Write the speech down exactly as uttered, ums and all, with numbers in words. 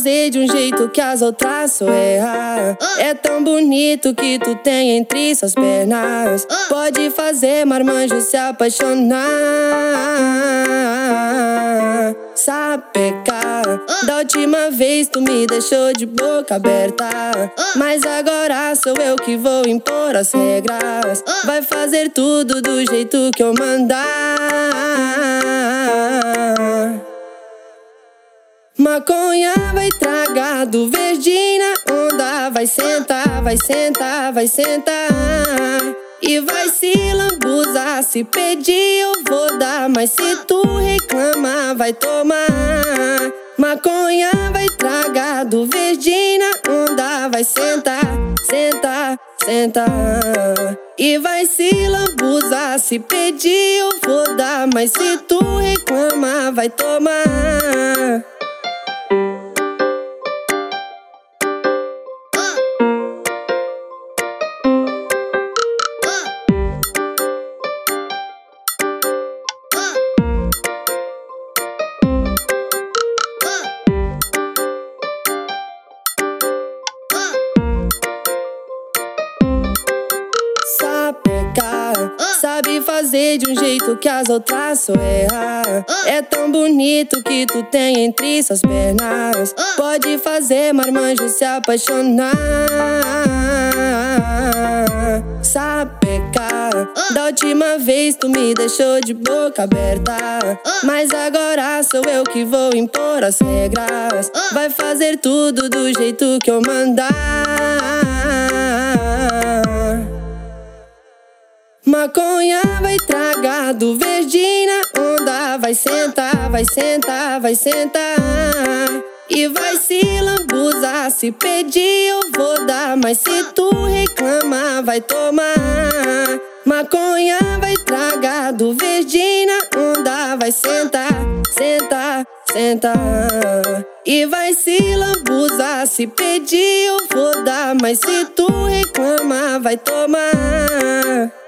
fazer de um jeito que as outras só erram. É tão bonito que tu tem entre suas pernas. Pode fazer marmanjo se apaixonar. Sapecar. Da última vez tu me deixou de boca aberta, mas agora sou eu que vou impor as regras. Vai fazer tudo do jeito que eu mandar. Maconha vai tragar do verde na onda. Vai sentar, vai sentar, vai sentar. E vai se lambuzar. Se pedir eu vou dar, mas se tu reclamar vai tomar. Maconha vai tragar do verde na onda. Vai sentar, sentar, sentar. E vai se lambuzar. Se pedir eu vou dar, mas se tu reclamar vai tomar. Sabe fazer de um jeito que as outras só erram. É tão bonito que tu tem entre suas pernas. Pode fazer marmanjo se apaixonar. Sapecar. Da última vez tu me deixou de boca aberta, mas agora sou eu que vou impor as regras. Vai fazer tudo do jeito que eu mandar. Maconha vai tragar do verde na onda. Vai sentar, vai sentar, vai sentar. E vai se lambuzar. Se pedir eu vou dar, mas se tu reclamar vai tomar. Maconha vai tragar do verde na onda. Vai sentar, sentar, sentar. E vai se lambuzar. Se pedir eu vou dar, mas se tu reclamar vai tomar.